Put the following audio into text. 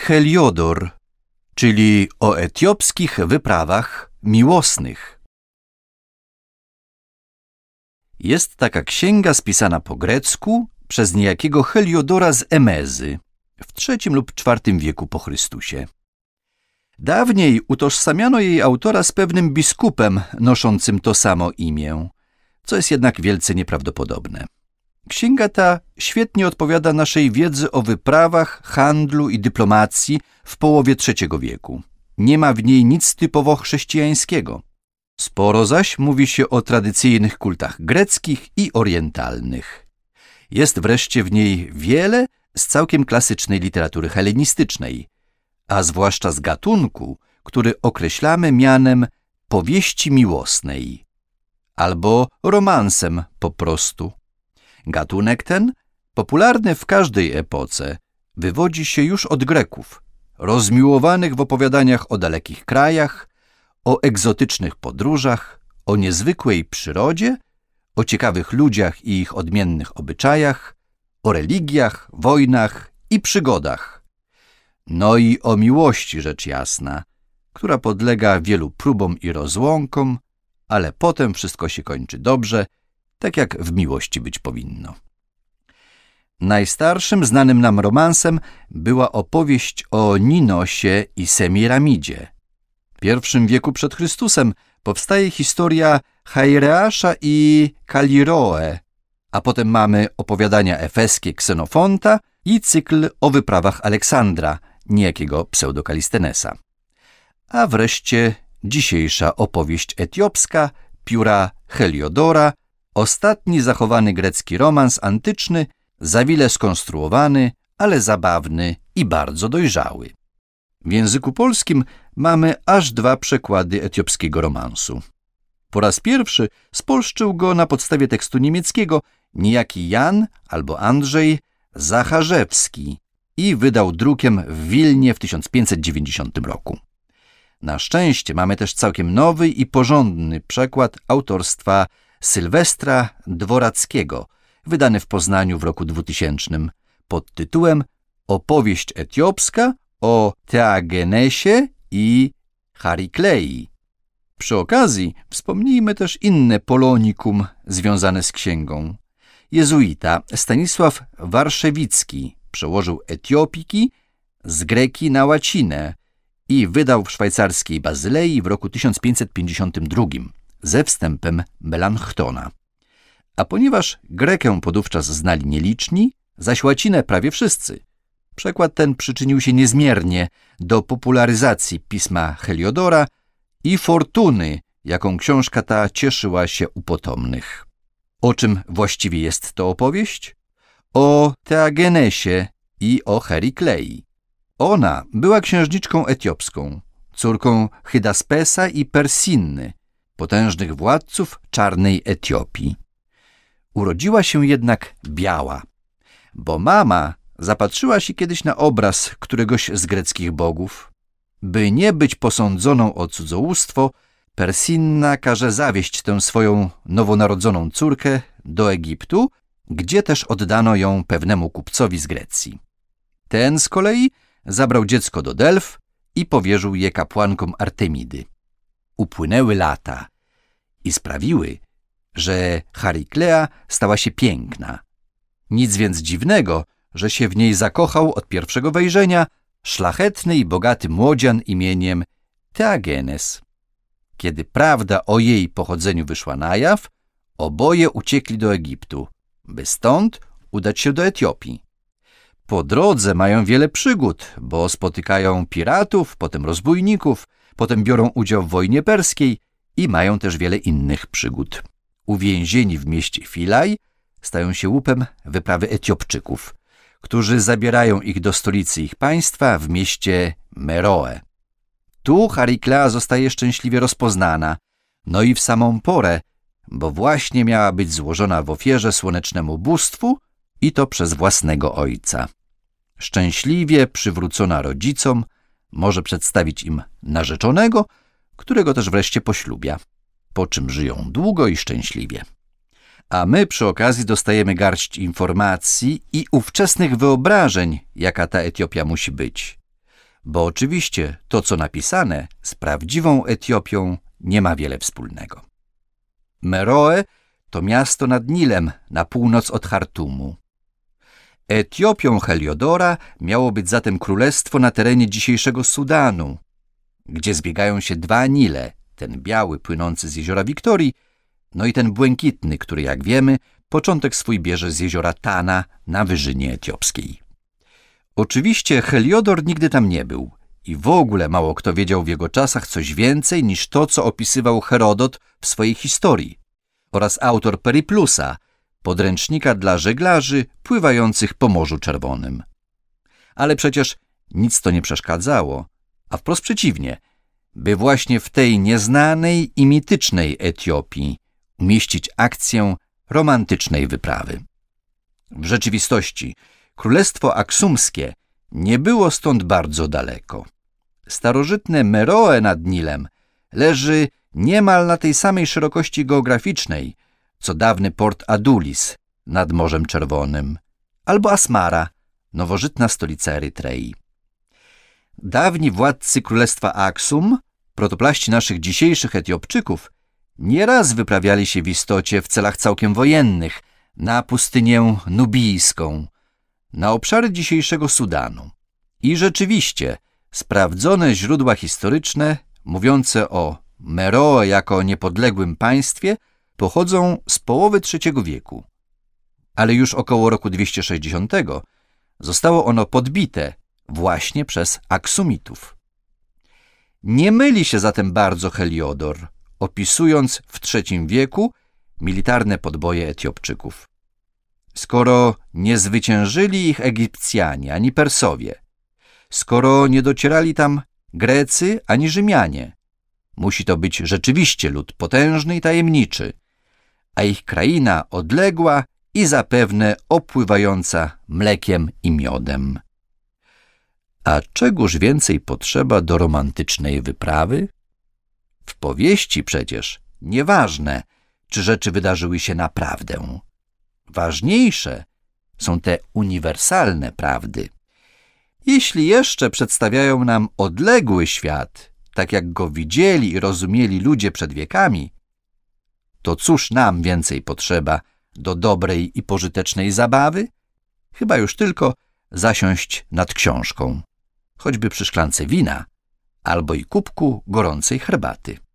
Heliodor, czyli o etiopskich wyprawach miłosnych. Jest taka księga spisana po grecku przez niejakiego Heliodora z Emezy w III lub IV wieku po Chrystusie. Dawniej utożsamiano jej autora z pewnym biskupem noszącym to samo imię, co jest jednak wielce nieprawdopodobne. Księga ta świetnie odpowiada naszej wiedzy o wyprawach, handlu i dyplomacji w połowie III wieku. Nie ma w niej nic typowo chrześcijańskiego. Sporo zaś mówi się o tradycyjnych kultach greckich i orientalnych. Jest wreszcie w niej wiele z całkiem klasycznej literatury helenistycznej, a zwłaszcza z gatunku, który określamy mianem powieści miłosnej albo romansem po prostu. Gatunek ten, popularny w każdej epoce, wywodzi się już od Greków, rozmiłowanych w opowiadaniach o dalekich krajach, o egzotycznych podróżach, o niezwykłej przyrodzie, o ciekawych ludziach i ich odmiennych obyczajach, o religiach, wojnach i przygodach. No i o miłości, rzecz jasna, która podlega wielu próbom i rozłąkom, ale potem wszystko się kończy dobrze, tak jak w miłości być powinno. Najstarszym znanym nam romansem była opowieść o Ninosie i Semiramidzie. W I wieku przed Chrystusem powstaje historia Chaireasza i Kaliroe, a potem mamy opowiadania efeskie Ksenofonta i cykl o wyprawach Aleksandra, niejakiego Pseudokalistenesa. A wreszcie dzisiejsza opowieść etiopska pióra Heliodora, ostatni zachowany grecki romans antyczny, zawile skonstruowany, ale zabawny i bardzo dojrzały. W języku polskim mamy aż 2 przekłady etiopskiego romansu. Po raz pierwszy spolszczył go na podstawie tekstu niemieckiego niejaki Jan albo Andrzej Zacharzewski i wydał drukiem w Wilnie w 1590 roku. Na szczęście mamy też całkiem nowy i porządny przekład autorstwa Sylwestra Dworackiego, wydany w Poznaniu w roku 2000 pod tytułem Opowieść etiopska o Teagenesie i Chariklei. Przy okazji wspomnijmy też inne polonikum związane z księgą. Jezuita Stanisław Warszewicki przełożył Etiopiki z greki na łacinę i wydał w szwajcarskiej Bazylei w roku 1552 ze wstępem Melanchtona. A ponieważ Grekę podówczas znali nieliczni, zaś łacinę prawie wszyscy, przekład ten przyczynił się niezmiernie do popularyzacji pisma Heliodora i fortuny, jaką książka ta cieszyła się u potomnych. O czym właściwie jest to opowieść? O Teagenesie i o Chariklei. Ona była księżniczką etiopską, córką Hydaspesa i Persinny, potężnych władców czarnej Etiopii. Urodziła się jednak biała, bo mama zapatrzyła się kiedyś na obraz któregoś z greckich bogów. By nie być posądzoną o cudzołóstwo, Persinna każe zawieźć tę swoją nowonarodzoną córkę do Egiptu, gdzie też oddano ją pewnemu kupcowi z Grecji. Ten z kolei zabrał dziecko do Delf i powierzył je kapłankom Artemidy. Upłynęły lata i sprawiły, że Chariklea stała się piękna. Nic więc dziwnego, że się w niej zakochał od pierwszego wejrzenia szlachetny i bogaty młodzian imieniem Teagenes. Kiedy prawda o jej pochodzeniu wyszła na jaw, oboje uciekli do Egiptu, by stąd udać się do Etiopii. Po drodze mają wiele przygód, bo spotykają piratów, potem rozbójników, potem biorą udział w wojnie perskiej i mają też wiele innych przygód. Uwięzieni w mieście Filaj stają się łupem wyprawy Etiopczyków, którzy zabierają ich do stolicy ich państwa w mieście Meroe. Tu Chariklea zostaje szczęśliwie rozpoznana, no i w samą porę, bo właśnie miała być złożona w ofierze słonecznemu bóstwu i to przez własnego ojca. Szczęśliwie przywrócona rodzicom, może przedstawić im narzeczonego, którego też wreszcie poślubia, po czym żyją długo i szczęśliwie. A my przy okazji dostajemy garść informacji i ówczesnych wyobrażeń, jaka ta Etiopia musi być. bo oczywiście to, co napisane, z prawdziwą Etiopią nie ma wiele wspólnego. Meroe to miasto nad Nilem, na północ od Chartumu. Etiopią Heliodora miało być zatem królestwo na terenie dzisiejszego Sudanu, gdzie zbiegają się dwa Nile, ten biały płynący z jeziora Wiktorii, no i ten błękitny, który, jak wiemy, początek swój bierze z jeziora Tana na wyżynie etiopskiej. Oczywiście Heliodor nigdy tam nie był i w ogóle mało kto wiedział w jego czasach coś więcej niż to, co opisywał Herodot w swojej historii oraz autor Periplusa, podręcznika dla żeglarzy pływających po Morzu Czerwonym. Ale przecież nic to nie przeszkadzało, a wprost przeciwnie, by właśnie w tej nieznanej i mitycznej Etiopii umieścić akcję romantycznej wyprawy. W rzeczywistości Królestwo Aksumskie nie było stąd bardzo daleko. Starożytne Meroe nad Nilem leży niemal na tej samej szerokości geograficznej, co dawny port Adulis nad Morzem Czerwonym, albo Asmara, nowożytna stolica Erytrei. Dawni władcy Królestwa Aksum, protoplaści naszych dzisiejszych Etiopczyków, nieraz wyprawiali się w istocie w celach całkiem wojennych na pustynię nubijską, na obszary dzisiejszego Sudanu. I rzeczywiście sprawdzone źródła historyczne mówiące o Meroe jako niepodległym państwie pochodzą z połowy III wieku. Ale już około roku 260 zostało ono podbite właśnie przez Aksumitów. Nie myli się zatem bardzo Heliodor, opisując w III wieku militarne podboje Etiopczyków. Skoro nie zwyciężyli ich Egipcjanie ani Persowie, skoro nie docierali tam Grecy ani Rzymianie, musi to być rzeczywiście lud potężny i tajemniczy, a ich kraina odległa i zapewne opływająca mlekiem i miodem. A czegóż więcej potrzeba do romantycznej wyprawy? W powieści przecież nieważne, czy rzeczy wydarzyły się naprawdę. Ważniejsze są te uniwersalne prawdy. Jeśli jeszcze przedstawiają nam odległy świat, tak jak go widzieli i rozumieli ludzie przed wiekami, to cóż nam więcej potrzeba do dobrej i pożytecznej zabawy? Chyba już tylko zasiąść nad książką, choćby przy szklance wina albo i kubku gorącej herbaty.